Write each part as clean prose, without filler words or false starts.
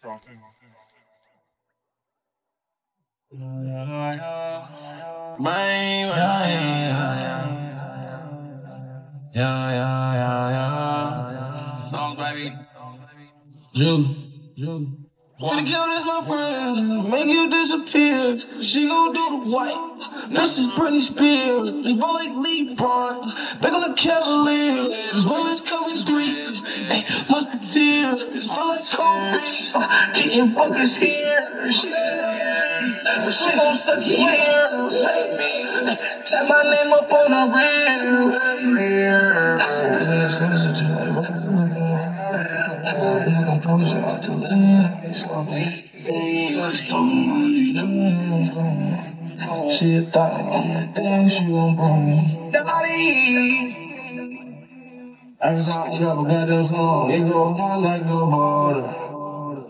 Songs, baby. You. Finna kill this little friend, make you disappear. She gon' do the white. This is Britney Spears. This boy like LeBron. Back on the Cavaliers. This bullets coming three. Hey, musketeer. This bullets Kobe. Getting buckets here. She gon' suck you here. Save me. Tap my name up on the rear. She thought on the thing she gon' bring me. Daddy. Every time I drop a goddamn song, it go hard like a border.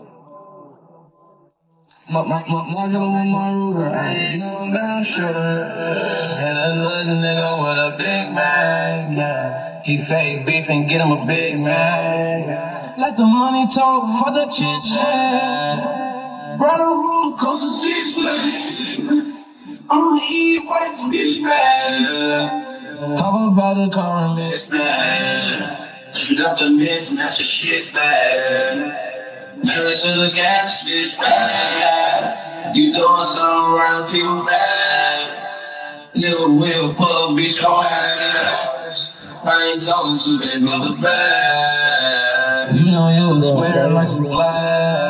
My girl with my ruler, I ain't no damn sure. And a little nigga with a big man, yeah. He fake beef and get him a big man. Let the money talk for the chit chat. Ride a roller coaster 6 flags. I'ma eat white fish bag. How about the car and mismatch? Shoot up the mismatch, a shit bag. Married to the gas, bitch bad. You doing something around people bad. Nigga will pull up, bitch, your ass. I ain't talking to that nigga bad. You know you swear like some glass.